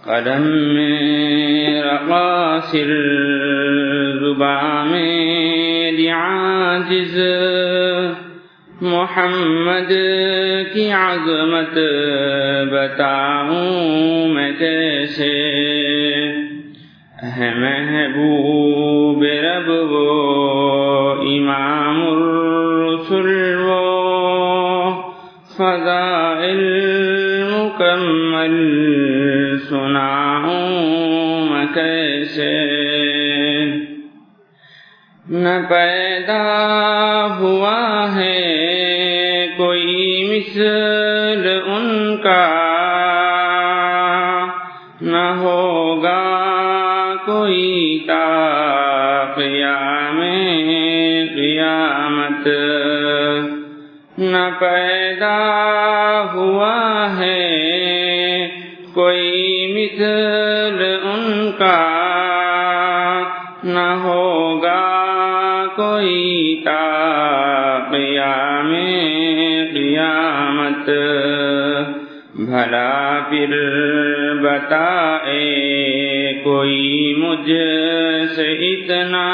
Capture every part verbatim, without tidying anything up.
قلم میں رقاصر زباں میں عاجز محمد کی عظمت بتاؤں میں کیسے ہے محبوب رب وہ امام الرسل وہ فضائل مکمل سناؤں میں کیسے نہ پیدا ہوا ہے کوئی مثل ان کا نہ ہوگا کوئی تا قیام قیامت نہ پیدا ہوا ہے کوئی مثل ان کا نہ ہوگا کوئی تا قیام قیامت بھلا پھر بتائے کوئی مجھ سے اتنا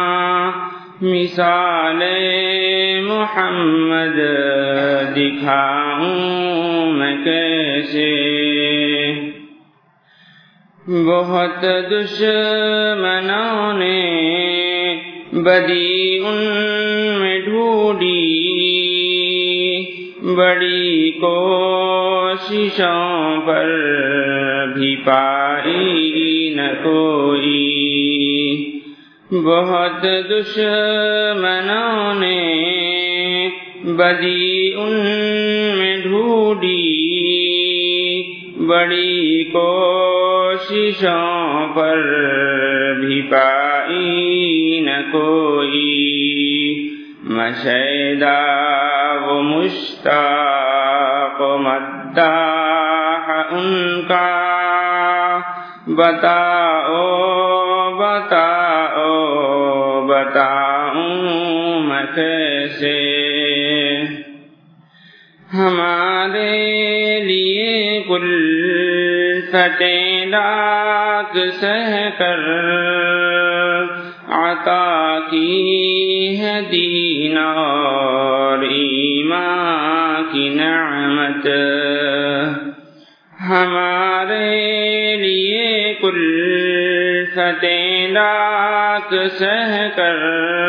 مثال محمد دکھاؤں میں کیسے بہت دشمنوں نے بدی ان میں ڈھونڈی بڑی کوششوں پر بھی پائی نہ کوئی بہت دشمنوں نے بدی ان میں ڈھونڈی بڑی کوششوں پر بھی پائی نہ کوئی مشیدہ و مشتاق و مداح ان کا بتاؤ بتاؤ بتاؤں میں کیسے ہمارے لیے کل فتح لاکھ سہ کر عطا کی ہے دین اور ایمان کی نعمت ہمارے لیے کل فتح لاکھ سہ کر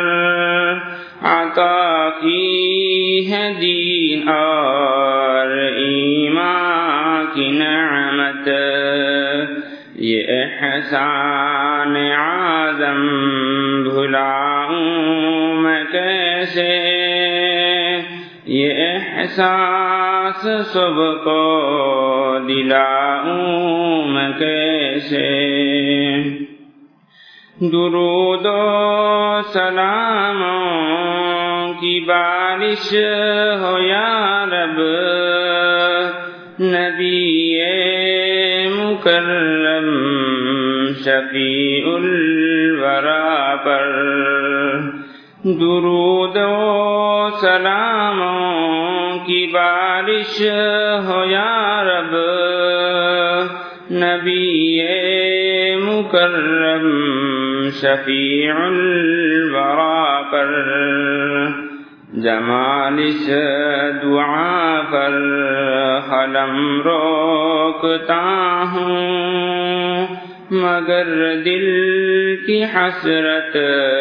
عطا کی ہے دین اور ایمان کی نعمت یہ احسان اعظم بھلاؤں میں کیسے یہ احساس سب کو دلاؤں میں کیسے درود و سلاموں کی بارش ہو یا رب نبی مکرم شفیع الورا پر درود و سلاموں کی بارش ہو یا رب نبی مکرم شفیع الورا پر جمال اس دعا پر قلم روکتا ہوں مگر دل کی حسرت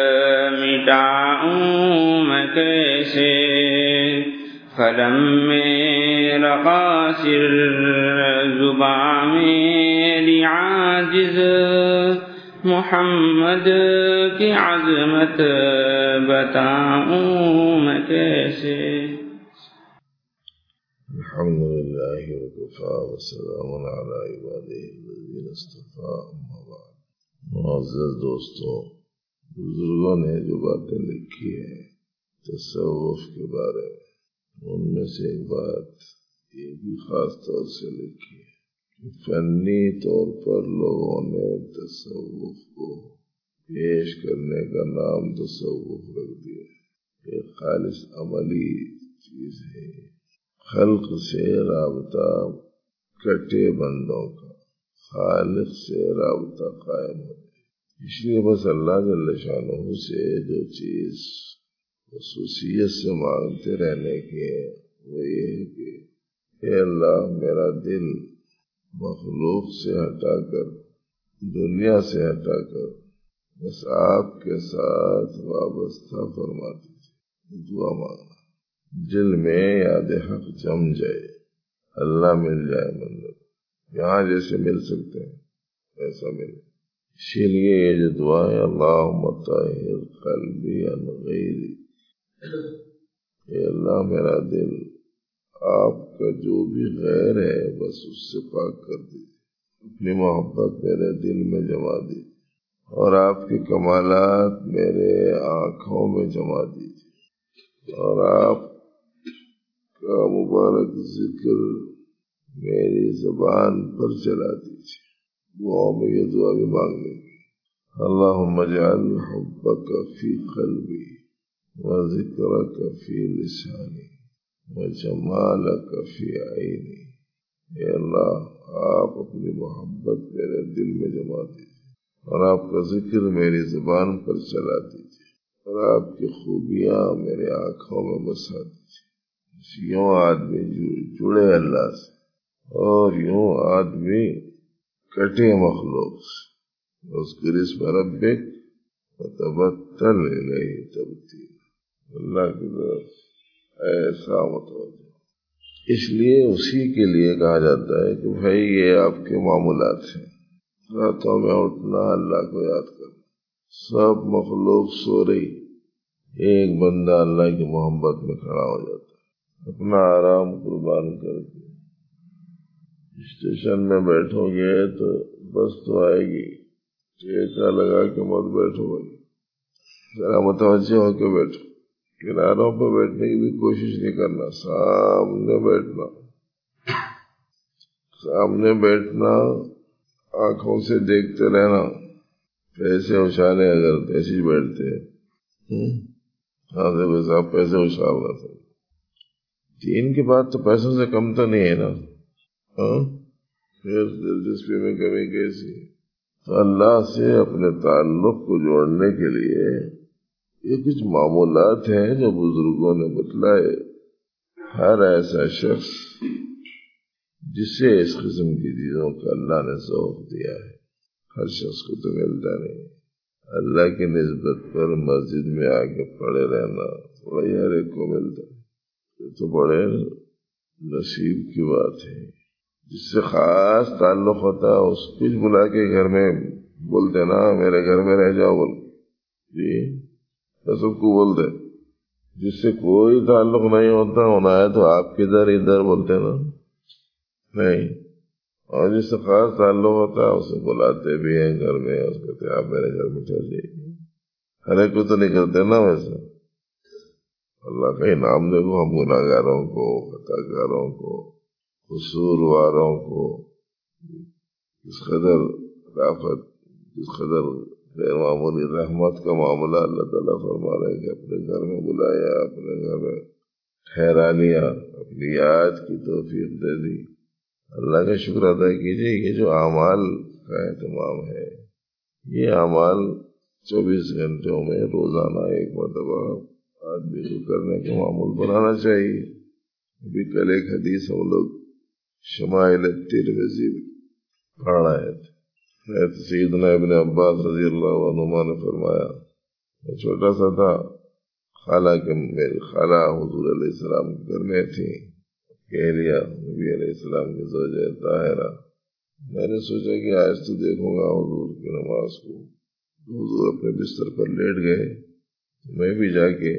مٹاؤں میں کیسے قلم میں رقاصر زباں میں عاجز محمد کی عظمت بتاؤں میں کیسے الحمدللہ وکفا وسلام علی عبادہ الذین اصطفیٰ اما بعد معزز دوستو بزرگوں نے جو باتیں لکھی ہیں تصوف کے بارے میں ان میں سے ایک بات یہ بھی خاص طور سے لکھی ہے کہ فنی طور پر لوگوں نے تصوف کو پیش کرنے کا نام تصوف رکھ دیا یہ خالص عملی چیز ہے خلق سے رابطہ کٹے بندوں کا خالق سے رابطہ قائم ہو جائے۔ اس لیے بس اللہ جل شانہ سے جو چیز خصوصیت سے مانگتے رہنے کے وہ یہ ہے کہ اے اللہ میرا دل مخلوق سے ہٹا کر، دنیا سے ہٹا کر بس آپ کے ساتھ وابستہ فرما دیجیے۔ دعا مانگنا، دل میں یاد حق جم جائے، اللہ مل جائے منزل، یہاں جیسے مل سکتے ہیں ایسا ملے۔ اسی لیے یہ جو دعا ہے، اللہم طہر قلبی عن غیری، اے اللہ میرا دل آپ کا جو بھی غیر ہے بس اس سے پاک کر دیجیے، اپنی محبت میرے دل میں جما دیجیے، اور آپ کے کمالات میرے آنکھوں میں جما دیجیے، اور آپ کا مبارک ذکر میری زبان پر چلا دیجیے۔ دعاؤں میں یہ دعا بھی مانگنے کی، اللہم اجعل حبک فی قلبی وذکرک فی لسانی وجمالک فی عینی۔ اے اللہ آپ اپنی محبت میرے دل میں جما دیجیے، اور آپ کا ذکر میری زبان پر چلا دیجیے، اور آپ کی خوبیاں میرے آنکھوں میں بسا دیجیے۔ یوں آدمی جڑے اللہ سے، اور یوں آدمی کٹے مخلوق سے۔ اذکر اسم ربک وتبتل الیہ تبتیلا، اللہ کی طرف ایسا متوجہ۔ اس لیے اسی کے لیے کہا جاتا ہے کہ بھائی یہ آپ کے معمولات ہیں، راتوں میں اٹھنا، اللہ کو یاد کرنا، سب مخلوق سو رہی، ایک بندہ اللہ کی محبت میں کھڑا ہو جاتا ہے، اپنا آرام قربان کر کے۔ اسٹیشن میں بیٹھو گے تو بس تو آئے گی، ٹھیکہ لگا کے مت بیٹھو بھائی، ذرا متوجہ ہو کے بیٹھو، کناروں پہ بیٹھنے کی بھی کوشش نہیں کرنا، سامنے بیٹھنا، سامنے بیٹھنا، آنکھوں سے دیکھتے رہنا، پیسے اچھالے اگر ایسے ہی بیٹھتے ہاں دیکھو صاحب پیسے اچھال رہا تھا، دین کی بات تو پیسوں سے کم تو نہیں ہے نا، ہاں پھر دلچسپی میں کمی کیسی؟ تو اللہ سے اپنے تعلق کو جوڑنے کے لیے یہ کچھ معمولات ہیں جو بزرگوں نے بتلائے۔ ہر ایسا شخص جسے اس قسم کی چیزوں کا اللہ نے ذوق دیا ہے، ہر شخص کو تو ملتا نہیں۔ اللہ کی نسبت پر مسجد میں آ کے پڑے رہنا تھوڑا ہر ایک کو ملتا ہے، یہ تو بڑے نصیب کی بات ہے۔ جس سے خاص تعلق ہوتا ہے اس کو بلا کے گھر میں بولتے نا میرے گھر میں رہ جاؤ بول، جی سب کو بولتے۔ جس سے کوئی تعلق نہیں ہوتا ہونا ہے تو آپ کدھر ادھر بولتے نا نہیں، اور جس سے خاص تعلق ہوتا ہے اسے بلاتے بھی ہیں گھر میں، اس کہتے ہیں آپ میرے گھر میں ٹھہر جائیے۔ ہر ایک کو تو نہیں کرتے نا ویسا۔ اللہ کا انعام دیکھو ہم گناہگاروں کو، خطا کاروں کو، قصور والوں کو اس قدر رافت، اس قدر غیر معمولی رحمت کا معاملہ اللہ تعالیٰ فرما رہے کہ اپنے گھر میں بلایا، اپنے گھر میں ٹھہرا لیا، اپنی یاد کی توفیق دے دی۔ اللہ کا شکر ادا کیجیے۔ یہ جو اعمال کا اہتمام ہے، یہ اعمال چوبیس گھنٹوں میں روزانہ ایک مرتبہ آدمی کو کرنے کا معمول بنانا چاہیے۔ ابھی کل ایک حدیث ہم لوگ شمائل الترمذی پڑھ رہے تھے، سیدنا ابن عباس رضی اللہ عنہما نے فرمایا، میں چھوٹا سا تھا، خالہ کے میری خالہ حضور علیہ السلام کے گھر میں تھی، کہلیا نبی علیہ السلام کی زوجہ طاہرہ۔ میں نے سوچا کہ آج تو دیکھوں گا حضور کی نماز کو، حضور اپنے بستر پر لیٹ گئے، میں بھی جا کے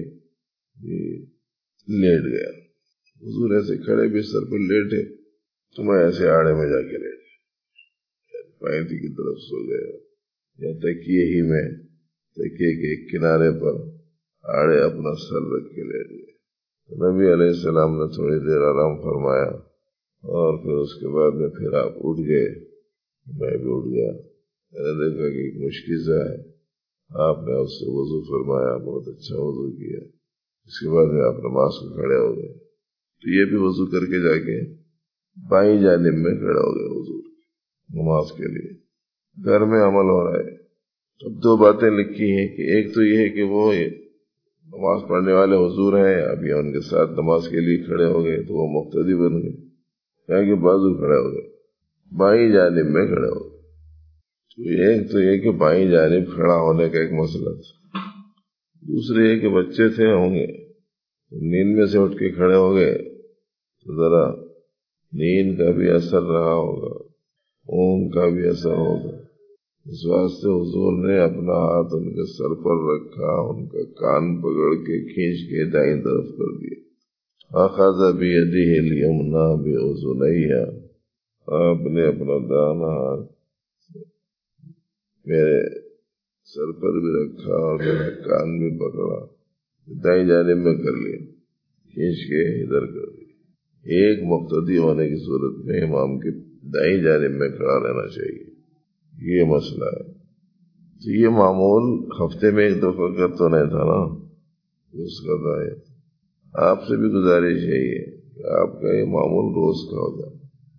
لیٹ گیا۔ حضور ایسے کھڑے بستر پر لیٹے تو میں ایسے آڑے میں جا کے لیٹ گیا، پائنتی کی طرف سو گیا، یا تکیے ہی میں تکیے کے ایک کنارے پر آڑے اپنا سر رکھ کے لیٹ گئے۔ نبی علیہ السلام نے تھوڑی دیر آرام فرمایا، اور پھر اس کے بعد میں پھر آپ اٹھ گئے، میں بھی اٹھ گیا۔ میں نے دیکھا کہ ایک مشکیزہ ہے، آپ نے اس سے وضو فرمایا، بہت اچھا وضو کیا۔ اس کے بعد میں آپ نماز کو کھڑے ہو گئے، تو یہ بھی وضو کر کے جا کے بائیں جانب میں کھڑا ہو گئے حضور، نماز کے لیے، گھر میں عمل ہو رہا ہے. اب دو باتیں لکھی ہیں کہ ایک تو یہ ہے کہ وہ نماز پڑھنے والے حضور ہیں، اب یہ ان کے ساتھ نماز کے لیے کھڑے ہو گئے تو وہ مقتدی بن گئے، کیا کہ بازو کھڑے ہو گئے، بائیں جانب میں کھڑے ہو گئے. تو ایک تو یہ کہ بائیں جانب کھڑا ہونے کا ایک مسئلہ تھا. دوسرے یہ کہ بچے تھے ہوں گے، نیند میں سے اٹھ کے کھڑے ہو گئے تو ذرا نیند کا بھی اثر رہا ہوگا، اونگ کا بھی اثر ہوگا. اس واسطے حضور نے اپنا ہاتھ ان کے سر پر رکھا، ان کا کان پکڑ کے کھینچ کے دائیں طرف کر دیا. اخذ بیدہ الیمنی باذنیہ، آپ نے اپنا دانا ہاتھ میرے سر پر بھی رکھا اور میرا کان بھی پکڑا، دائیں جانب میں کر لیا، کھینچ کے ادھر کر دیا. ایک مقتدی ہونے کی صورت میں امام کے دائیں جانب میں کھڑا رہنا چاہیے، یہ مسئلہ ہے. تو یہ معمول ہفتے میں ایک دفعہ کا تو نہیں تھا نا، روز کا تھا. آپ سے بھی گزارش یہی ہے کہ آپ کا یہ معمول روز کا ہو جائے.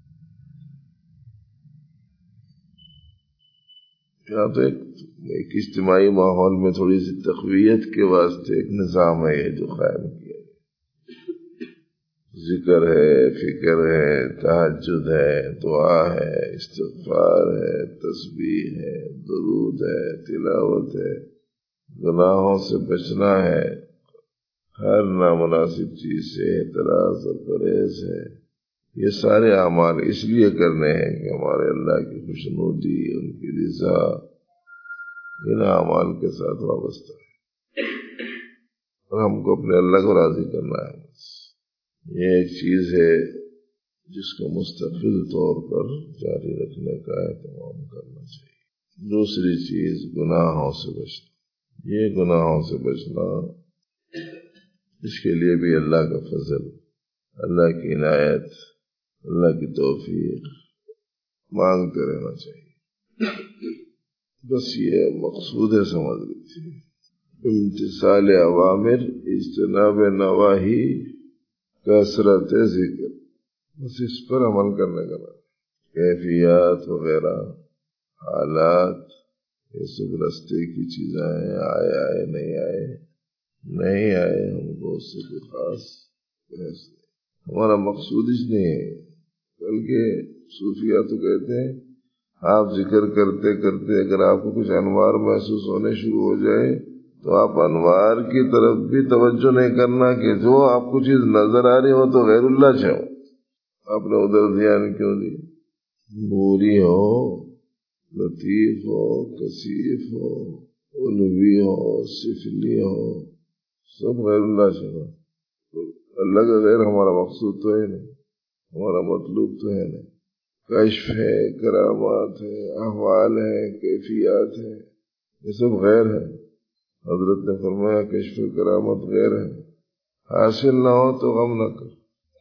یا تو ایک, ایک اجتماعی ماحول میں تھوڑی سی تقویت کے واسطے ایک نظام ہے یہ جو قائم کیا ہے. ذکر ہے، فکر ہے، تہجد ہے، دعا ہے، استغفار ہے، تسبیح ہے، درود ہے، تلاوت ہے، گناہوں سے بچنا ہے، ہر نامناسب چیز سے اعتراض اور پرہیز ہے. یہ سارے اعمال اس لیے کرنے ہیں کہ ہمارے اللہ کی خوشنودی، ان کی رضا ان اعمال کے ساتھ وابستہ ہے اور ہم کو اپنے اللہ کو راضی کرنا ہے. یہ ایک چیز ہے جس کو مستقل طور پر جاری رکھنے کا اہتمام کرنا چاہیے. دوسری چیز گناہوں سے بچنا. یہ گناہوں سے بچنا، اس کے لیے بھی اللہ کا فضل، اللہ کی عنایت، اللہ کی توفیق مانگتے رہنا چاہیے. بس یہ مقصود ہے سمجھ لیجیے. امتثال اوامر، اجتناب نواہی، کثرت ذکر، بس اس پر عمل کرنے کا نام. کیفیات وغیرہ حالات یہ سب رستے کی چیزیں ہیں، آئے آئے نہیں آئے نہیں آئے، ہم کو اس سے کوئی خاص بحث نہیں. ہمارا مقصود اس نہیں ہے، بلکہ صوفیہ تو کہتے ہیں آپ ذکر کرتے کرتے اگر آپ کو کچھ انوار محسوس ہونے شروع ہو جائے تو آپ انوار کی طرف بھی توجہ نہیں کرنا کہ جو آپ کو چیز نظر آ رہی ہو تو غیر اللہ چاہو. آپ نے ادھر دھیان کیوں دی؟ بوری ہو، لطیف ہو، کثیف ہو، علوی ہو، سفلی ہو، سب غیر اللہ چاہو. اللہ کا غیر ہمارا مقصود تو ہے نہیں، ہمارا مطلوب تو ہے نہیں. کشف ہے، کرامات ہے، احوال ہے، کیفیات ہے، یہ سب غیر ہے. حضرت نے فرمایا کشف کرامت غیر ہے، حاصل نہ ہو تو غم نہ کر.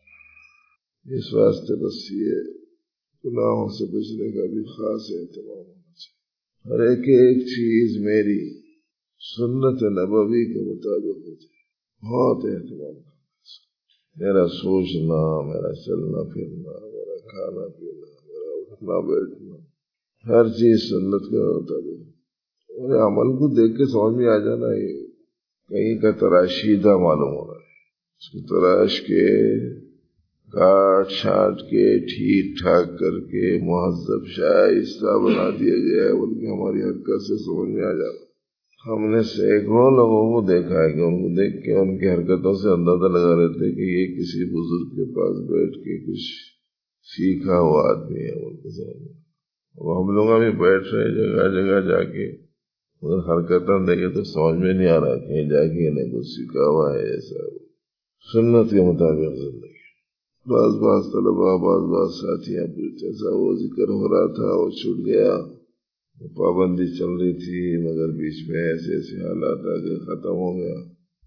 اس واسطے بس یہ گناہوں سے بچنے کا بھی خاص اہتمام ہونا چاہیے. ہر ایک ایک چیز میری سنت نبوی کے مطابق ہو جائے، بہت اہتمام کرنا. میرا سوچنا، میرا چلنا پھرنا، میرا کھانا پینا، میرا اٹھنا بیٹھنا، ہر چیز سنت کے مطابق. اور عمل کو دیکھ کے سمجھ میں آ جانا یہ کہیں کا تراشیدہ معلوم ہو رہا ہے. اس کو تراش کے کاٹ چھانٹ کے ٹھیک ٹھاک کر کے مہذب شائستہ بنا دیا گیا ہے، بلکہ ہماری حرکت سے سمجھ میں آ جانا. ہم نے سینکڑوں لوگوں کو دیکھا ہے کہ ان کو دیکھ کے ان کی حرکتوں سے اندازہ لگا لیتے کہ یہ کسی بزرگ کے پاس بیٹھ کے کچھ سیکھا ہوا آدمی ہے. ان کو سمجھ میں اب ہم لوگ ابھی بیٹھ رہے جگہ جگہ جا کے حرکتیں دیکھے تو سمجھ میں نہیں آ رہا کہیں جا کے انہیں کچھ سیکھا ہوا ہے. ایسا سنت کے مطابق زندگی. بعض بعض طلبا بعض بعض ساتھیاں پوچھتے ایسا وہ ذکر ہو رہا تھا وہ چھوٹ گیا، پابندی چل رہی تھی مگر بیچ میں ایسے ایسے حالات آ گئے ختم ہو گیا.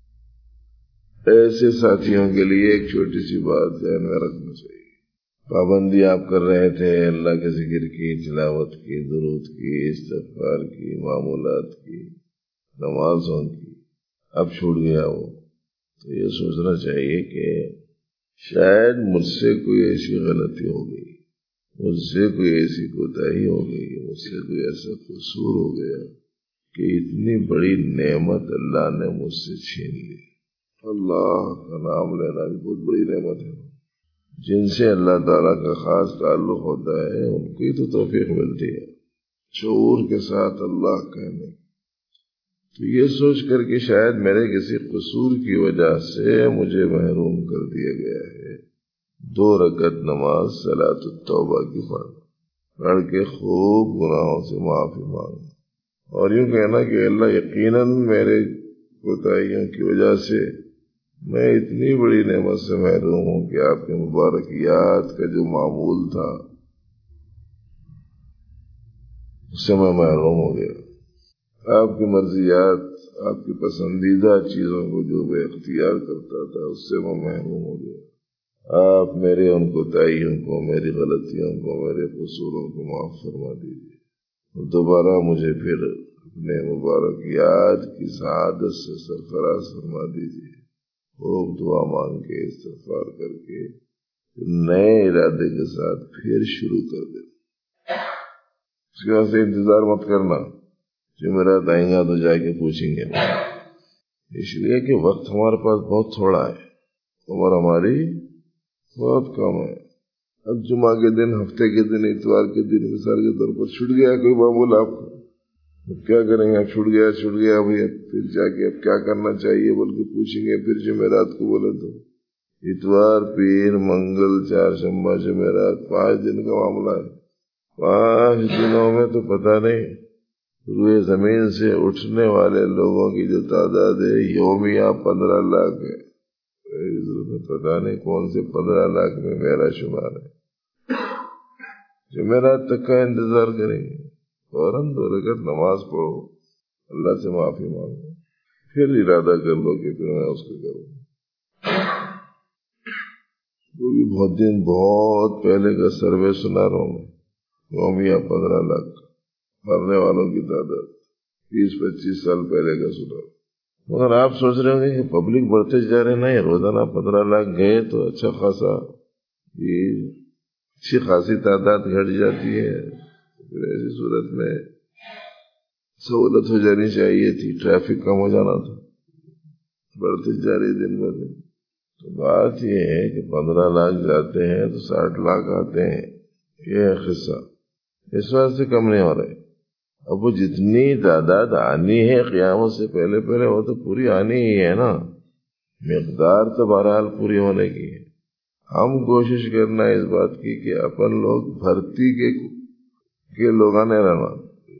ایسے ساتھیوں کے لیے ایک چھوٹی سی بات ذہن میں رکھنا چاہیے. پابندی آپ کر رہے تھے اللہ کے ذکر کی، تلاوت کی، درود کی، استغفار کی، معمولات کی، نمازوں کی، اب چھوٹ گیا وہ، تو یہ سوچنا چاہیے کہ شاید مجھ سے کوئی ایسی غلطی ہو گئی، مجھ سے کوئی ایسی کوتاہی ہو گئی، مجھ سے کوئی ایسا قصور ہو گیا کہ اتنی بڑی نعمت اللہ نے مجھ سے چھین لی۔ اللہ کا نام لینا بھی بہت بڑی نعمت ہے۔ جن سے اللہ تعالیٰ کا خاص تعلق ہوتا ہے ان کو ہی تو توفیق ملتی ہے شعور کے ساتھ اللہ کہنے۔ تو یہ سوچ کر کہ شاید میرے کسی قصور کی وجہ سے مجھے محروم کر دیا گیا ہے، دو رکعت نماز صلاۃ التوبہ کی پڑھنا، پڑھ کے خوب گناہوں سے معافی مانگنا، اور یوں کہنا کہ اللہ یقیناً میرے کوتاہیوں کی وجہ سے میں اتنی بڑی نعمت سے محروم ہوں کہ آپ کے مبارکیات کا جو معمول تھا اس سے میں محروم ہو گیا، آپ کی مرضیات، آپ کی پسندیدہ چیزوں کو جو میں اختیار کرتا تھا اس سے میں محروم ہو گیا۔ آپ میرے ان کوتاہیوں کو، میری غلطیوں کو، میرے قصوروں کو معاف فرما دیجیے، اور دوبارہ مجھے پھر اپنے مبارکیات کی سعادت سے سرفراز فرما دیجیے۔ خوب دعا مانگ کے استغفار کر کے نئے ارادے کے ساتھ پھر شروع کر دیں۔ اس کے بعد سے انتظار مت کرنا جمعرات آئیں گا تو جا کے پوچھیں گے، اس لیے کہ وقت ہمارے پاس بہت تھوڑا ہے، عمر ہماری بہت کم ہے۔ اب جمعہ کے دن، ہفتے کے دن، اتوار کے دن مثال کے طور پر چھوٹ گیا کوئی معمول آپ کو، اب کیا کریں گے؟ اب چھوٹ گیا چھوٹ گیا بھائی، پھر جا کے اب کیا کرنا چاہیے بول کے پوچھیں گے۔ پھر جمعرات کو بولے تو اتوار، پیر، منگل، چار شنبہ، جمعرات، پانچ دن کا معاملہ ہے۔ پانچ دنوں میں تو پتہ نہیں روئے زمین سے اٹھنے والے لوگوں کی جو تعداد ہے یومیہ پندرہ لاکھ ہے۔ پتہ نہیں کون سے پندرہ لاکھ میں میرا شمار ہے۔ جمعرات تک کا انتظار کریں گے، فوراً دو رکعت نماز پڑھو، اللہ سے معافی مانگو، پھر ارادہ کر لو کہ پھر میں اس کو کروں۔ وہ بھی بہت دن بہت پہلے کا سروے سنا رہا ہوں، یومیہ پندرہ لاکھ مرنے والوں کی تعداد، بیس پچیس سال پہلے کا سنا۔ مگر آپ سوچ رہے ہوں گے کہ پبلک بڑھتے جا رہے ہیں، روزانہ پندرہ لاکھ گئے تو اچھا خاصا یہ اچھی خاصی تعداد گھٹ جاتی ہے، پھر ایسی صورت میں سہولت ہو جانی چاہیے تھی، ٹریفک کم ہو جانا تھا، بڑھتے جا رہی دن ب دن۔ تو بات یہ ہے کہ پندرہ لاکھ جاتے ہیں تو ساٹھ لاکھ آتے ہیں، یہ ہے قصہ، اس وجہ سے کم نہیں ہو رہے۔ اب وہ جتنی تعداد آنی ہے قیامت سے پہلے پہلے وہ تو پوری آنی ہی ہے نا، مقدار تو بہرحال پوری ہونے کی ہے۔ ہم کوشش کرنا اس بات کی کہ اپن لوگ بھرتی کے کے لوگ آنے رہنا،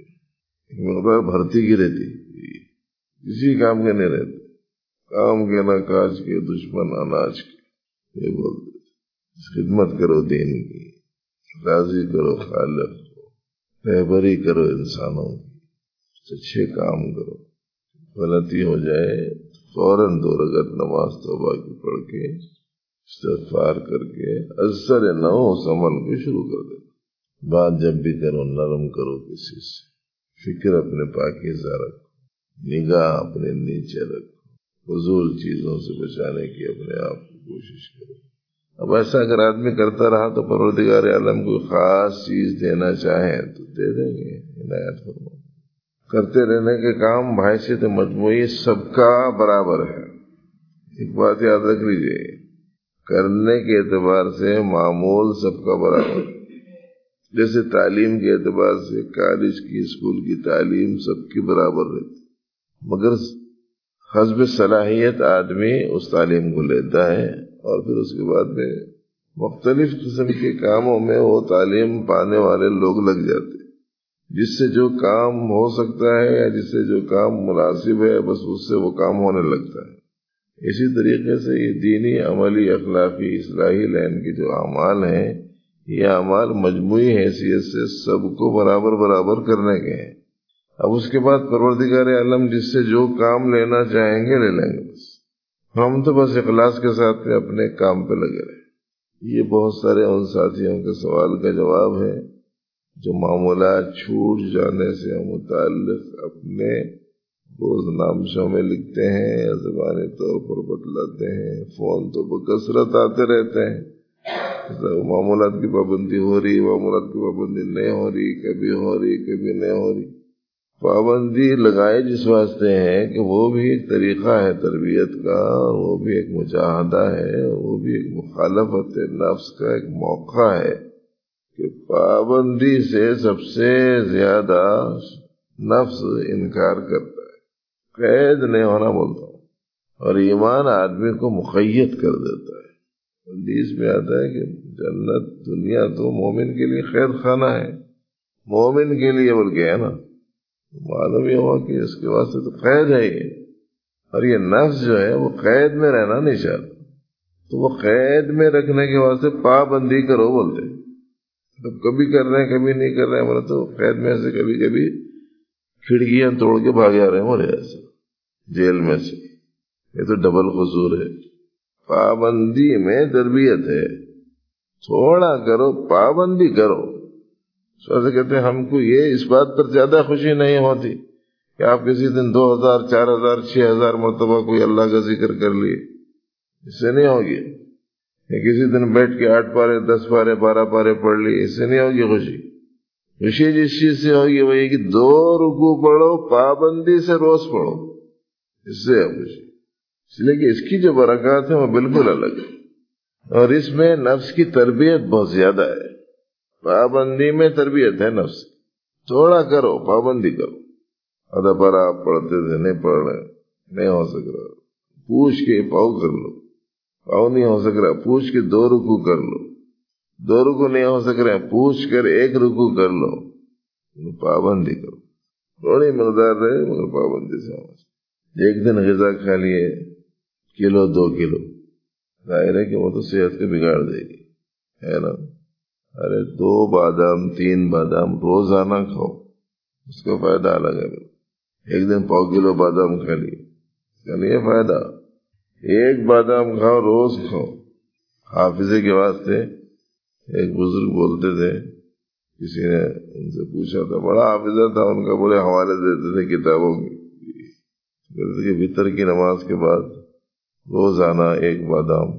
مقدار بھرتی کی رہتی، کسی کام کے نہیں رہتے، کام کے نہ کاج کے، دشمن اناج کے، یہ بولتے خدمت کرو دین کی، راضی کرو خالق کو، رہبری کرو انسانوں کی، اچھے کام کرو۔ غلطی ہو جائے فوراً دو رکعت نماز توبہ کی پڑھ کے استغفار کر کے اثر نہ ہو اس عمل کو شروع کر دے۔ بات جب بھی کرو نرم کرو، کسی سے فکر اپنے پاکیزہ رکھو، نگاہ اپنے نیچے رکھو، فضول چیزوں سے بچانے کی اپنے آپ کو کوشش کرو۔ اب ایسا اگر آدمی کرتا رہا تو پروردگار عالم کوئی خاص چیز دینا چاہیں تو دے دیں گے، عنایت فرما۔ کرتے رہنے کے کام بحیثیت مجموعی سب کا برابر ہے۔ ایک بات یاد رکھ لیجیے، کرنے کے اعتبار سے معمول سب کا برابر ہے۔ جیسے تعلیم کے اعتبار سے کالج کی، اسکول کی تعلیم سب کی برابر رہتی، مگر حسب صلاحیت آدمی اس تعلیم کو لیتا ہے اور پھر اس کے بعد میں مختلف قسم کے کاموں میں وہ تعلیم پانے والے لوگ لگ جاتے، جس سے جو کام ہو سکتا ہے یا جس سے جو کام مناسب ہے بس اس سے وہ کام ہونے لگتا ہے۔ اسی طریقے سے یہ دینی، عملی، اخلاقی، اصلاحی لائن کے جو اعمال ہیں، یہ اعمال مجموعی حیثیت سے سب کو برابر برابر کرنے کے ہیں۔ اب اس کے بعد پروردگار عالم جس سے جو کام لینا چاہیں گے لے لیں گے، بس ہم تو بس اخلاص کے ساتھ اپنے کام پہ لگے رہے۔ یہ بہت سارے ان ساتھیوں کے سوال کا جواب ہے جو معمولات چھوٹ جانے سے متعلق اپنے روز نامشوں میں لکھتے ہیں یا زبانی طور پر بتلاتے ہیں، فون تو بکثرت آتے رہتے ہیں، معمولات کی پابندی ہو رہی، معمولات کی پابندی نہیں ہو رہی، کبھی ہو رہی کبھی نہیں ہو رہی. پابندی لگائے جس واسطے ہے کہ وہ بھی ایک طریقہ ہے تربیت کا، اور وہ بھی ایک مجاہدہ ہے، وہ بھی ایک مخالفت نفس کا ایک موقع ہے کہ پابندی سے سب سے زیادہ نفس انکار کرتا ہے. قید نہیں ہونا بولتا ہوں. اور ایمان آدمی کو مقید کر دیتا ہے. حدیث میں آتا ہے کہ جنت دنیا تو مومن کے لیے قید خانہ ہے، مومن کے لیے بلکہ ہے نا. معلوم یہ ہوا کہ اس کے واسطے تو قید ہے یہ. اور یہ نفس جو ہے وہ قید میں رہنا نہیں چاہتا، تو وہ قید میں رکھنے کے واسطے پابندی کرو بولتے. تو کبھی کر رہے ہیں کبھی نہیں کر رہے ہیں، بولے تو قید میں سے کبھی کبھی کھڑکیاں توڑ کے بھاگ آ رہے ہیں بولے ایسے جیل میں سے. یہ تو ڈبل قصور ہے. پابندی میں تربیت ہے. تھوڑا کرو، پابندی کرو. سو کہتے ہیں ہم کو یہ اس بات پر زیادہ خوشی نہیں ہوتی کہ آپ کسی دن دو ہزار چار ہزار چھ ہزار مرتبہ کوئی اللہ کا ذکر کر لیے، اس سے نہیں ہوگی. یا کسی دن بیٹھ کے آٹھ پارے دس پارے بارہ پارے پڑھ لیے، اس سے نہیں ہوگی خوشی. خوشی جس چیز سے ہوگی وہ یہ کہ دو رکوع پڑھو پابندی سے، روز پڑھو، اس سے ہے خوشی. اس لیے کہ اس کی جو برکات ہیں وہ بالکل الگ ہے. اور اس میں نفس کی تربیت بہت زیادہ ہے. پابندی میں تربیت ہے نفس. تھوڑا کرو، پابندی کرو. آدھا پارا آپ پڑھتے تھے نہیں پڑھ رہے، نہیں ہو سک رہا، پوچھ کے پاؤ کر لو. پاؤ نہیں ہو سک رہا، پوچھ کے دو رکوع کر لو. دو رکوع نہیں ہو سک رہے، پوچھ کر ایک رکوع کر لو. پابندی کرو. تھوڑی مقدار رہے مگر پابندی سے ہونا. ایک دن غذا کھا لیے کلو دو کلو، ظاہر ہے کہ وہ تو صحت کو بگاڑ دے گی، ہے نا. ارے دو بادام تین بادام روزانہ کھاؤ، اس کا فائدہ الگ ہے. ایک دن پاؤ کلو بادام کھا لیے، چلیے فائدہ. ایک بادام کھاؤ، روز کھاؤ. حافظے کے واسطے ایک بزرگ بولتے تھے، کسی نے ان سے پوچھا تھا، بڑا حافظہ تھا ان کا، بڑے حوالے دیتے تھے کتابوں کی. کہتے کہ وطر کی نماز کے بعد روزانہ ایک بادام،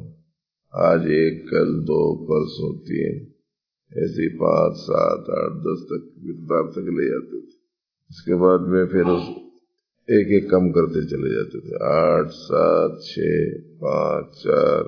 آج ایک کل دو پرسوں تین، ایسے پانچ سات آٹھ دس تک مقدار تک لے جاتے تھے. اس کے بعد میں پھر اس ایک ایک کم کرتے چلے جاتے تھے، آٹھ سات چھ پانچ چار،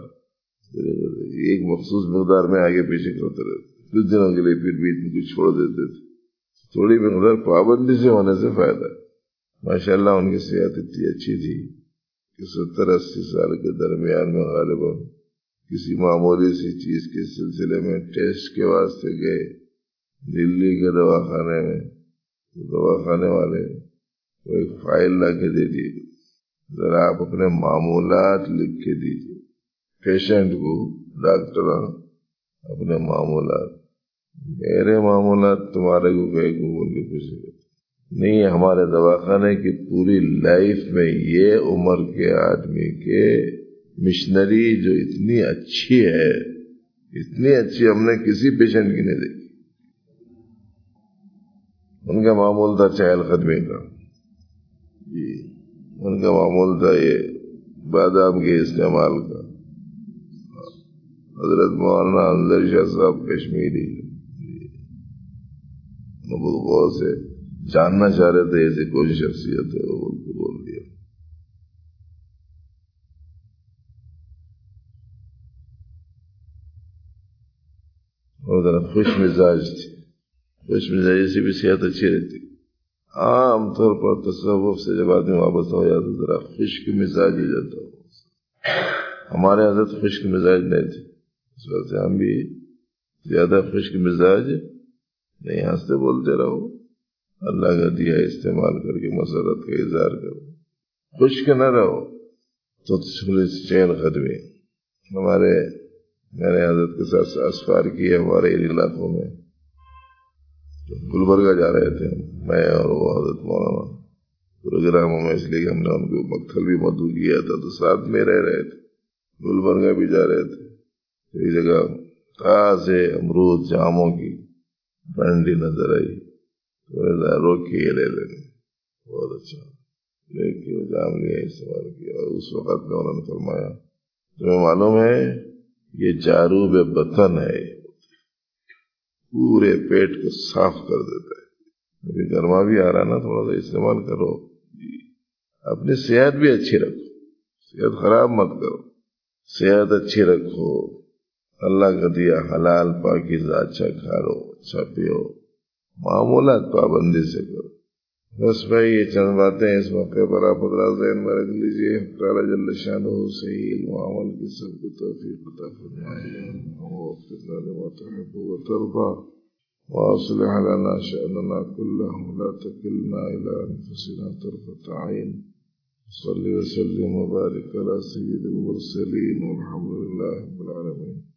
ایک مخصوص مقدار میں آگے پیچھے کرتے رہتے. کچھ دنوں کے لیے پھر بیچ میں کچھ چھوڑ دیتے تھے. تھوڑی مقدار پابندی سے ہونے سے فائدہ ہے. ماشاءاللہ ان کی صحت اتنی اچھی تھی کہ ستر اسی سال کے درمیان میں غالباً کسی معمولی سی چیز کے سلسلے میں ٹیسٹ کے واسطے گئے دلی کے دواخانے میں. دواخانے والے وہ ایک فائل لا کے دے دیے، ذرا آپ اپنے معمولات لکھ کے دیجیے. پیشنٹ کو ڈاکٹر اپنے معمولات، میرے معمولات تمہارے کو کہیں کو بول کے پوچھے گا نہیں. ہمارے دواخانے کی پوری لائف میں یہ عمر کے آدمی کے مشنری جو اتنی اچھی ہے، اتنی اچھی ہم نے کسی پیشنٹ کی نہیں دیکھی. ان کا معمول تھا چہل قدمی کا، جی ان کا معمول تھا یہ بادام کے استعمال کا. حضرت مولانا انظر شاہ صاحب کشمیری نبوت غور سے جاننا چاہ رہے تھے ایسی کوئی شخصیت ہے، وہ بول کے بول دیا. اور ذرا خوش مزاج تھے. خوش مزاجی سے بھی صحت اچھی رہتی. عام طور پر تصوف سے جب آدمی واپس ہو جاتا ذرا خشک مزاج ہو جاتا. ہمارے حضرت خشک مزاج نہیں تھے، اس وجہ سے ہم بھی زیادہ خشک مزاج نہیں. ہنستے بولتے رہو، اللہ کا دیا استعمال کر کے مسرت کا اظہار کرو. خشک نہ رہو تو چین قدمی. ہمارے میں نے حضرت کے ساتھ اسفار کیے ہمارے علاقوں میں. گلبرگہ جا رہے تھے میں اور وہ حضرت مولانا پروگراموں میں، اس لیے کہ ہم نے ان کو مکھل بھی مدعو کیا تھا تو ساتھ میں رہ رہے تھے. گلبرگہ بھی جا رہے تھے. ایک جگہ تازے امرود جاموں کی بنڈی نظر آئی، روکی یہ لے لیں. بہت اچھا لے کے وہ جام لیا، استعمال کیا. اور اس وقت میں انہوں نے فرمایا تمہیں معلوم ہے یہ جاروب بطن ہے، پورے پیٹ کو صاف کر دیتا ہے۔ ابھی گرما بھی آ رہا نا، تھوڑا سا استعمال کرو، اپنی صحت بھی اچھی رکھو، صحت خراب مت کرو، صحت اچھی رکھو، اللہ کا دیا حلال پاکیزہ اچھا کھا لو، اچھا پیو، معمولات پابندی سے کرو۔ بس بھائی یہ چند باتیں اس موقع پر آپ حضرات ذہن میں رکھ لیجیے۔ تعالیٰ جل شانہ صحیح علم و عمل کی سب کو توفیق عطا فرمائے، ووفقنا لما تحب وترضى، واصلح لنا شأننا كله ولا تكلنا إلى أنفسنا طرفة عين، صل وسلم وبارك على سيد المرسلين والحمد لله رب العالمين۔